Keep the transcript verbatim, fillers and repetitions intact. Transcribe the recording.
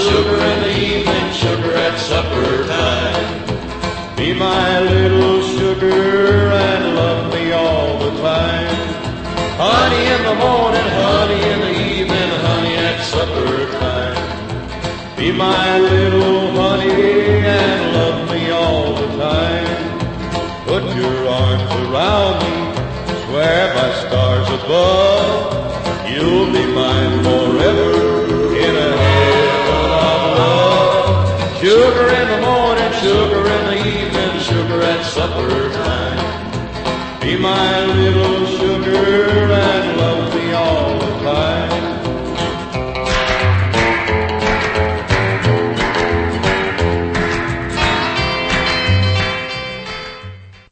sugar in the evening, sugar at supper time. Be my little sugar and love me all the time. Honey in the morning, honey in the evening, honey at supper time. Be my little honey and love me all the time. Put your arms around me, swear by stars above, you'll be mine forever in a heaven of love. Sugar in the morning, sugar in the evening, sugar at supper time. Be my little